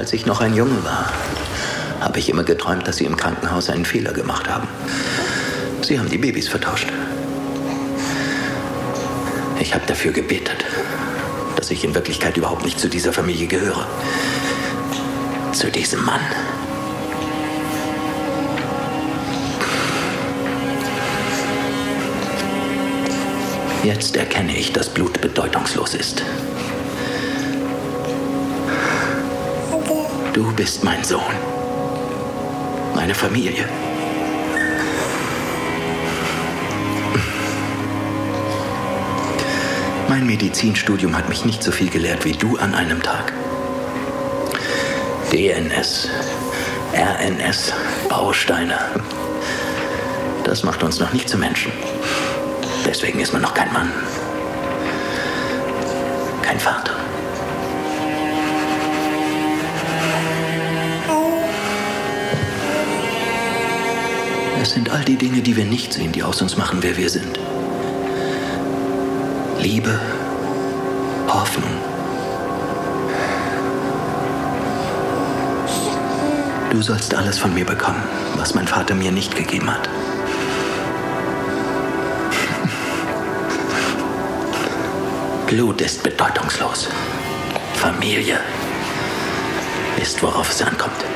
Als ich noch ein Junge war, habe ich immer geträumt, dass Sie im Krankenhaus einen Fehler gemacht haben. Sie haben die Babys vertauscht. Ich habe dafür gebetet, dass ich in Wirklichkeit überhaupt nicht zu dieser Familie gehöre. Zu diesem Mann. Jetzt erkenne ich, dass Blut bedeutungslos ist. Du bist mein Sohn. Meine Familie. Mein Medizinstudium hat mich nicht so viel gelehrt wie du an einem Tag. DNS, RNS, Bausteine. Das macht uns noch nicht zu Menschen. Deswegen ist man noch kein Mann. Kein Vater. Es sind all die Dinge, die wir nicht sehen, die aus uns machen, wer wir sind. Liebe, Hoffnung. Du sollst alles von mir bekommen, was mein Vater mir nicht gegeben hat. Blut ist bedeutungslos. Familie ist, worauf es ankommt.